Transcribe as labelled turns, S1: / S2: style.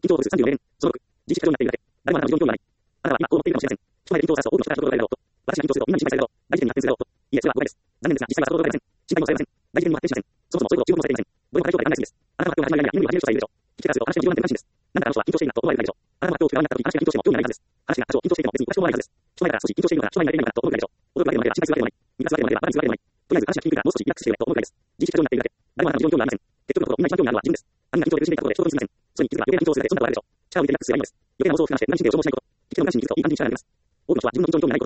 S1: 緊張度数34例。その6、自意識過剰になっているだけ。誰もあなたの非常に興味はない。あなたは今こう思っているかもしれません。人前で緊張をさらすと多くの人から人と言われると。私が緊張するとみんなに心配されると。大事件に発展するだろうと。いえ、それは誤解です。残念ですが、実際はそれほどではありません。心配もされません。大事件にも発展しません。そもそもそういうことを注目もされていません。どれも過剰で考えすぎです。あなたは発表の始まりや夢にも始める人がいるでしょう。聞き手からすると話の重要な点が安心です。なんだあの人は緊張しているんだと思われるからでしょう。あなたも発表を聞く側になった時、話が緊張しても興味がないはずです。話が多少緊張していても別におかしく思わないはずです。人前だから少し緊張しているのが人前になれていないのかなと思うからでしょう。驚くわけでもなければ心配するわけでもない。見出すわけでもなければバカにするわけでもない。とりあえず話が聞きにくいからもう少しリラックスしてよねと思うからです。自意識過剰になっているだけ。誰もあなたの非常に興味はありません。結局のところみんな一番興味があるのは自分です。他人が緊張で苦しんでいたことで人と苦しみません。それに気づくが余計な緊張をするだけそんなことあるでしょう。力を抜いてリラックスすればいいのです。余計な妄想を膨らまして何神経を消耗しないこと。聞き手の無関心に気づくといい感じに力が入ります。多くの人は自分の緊張に興味がない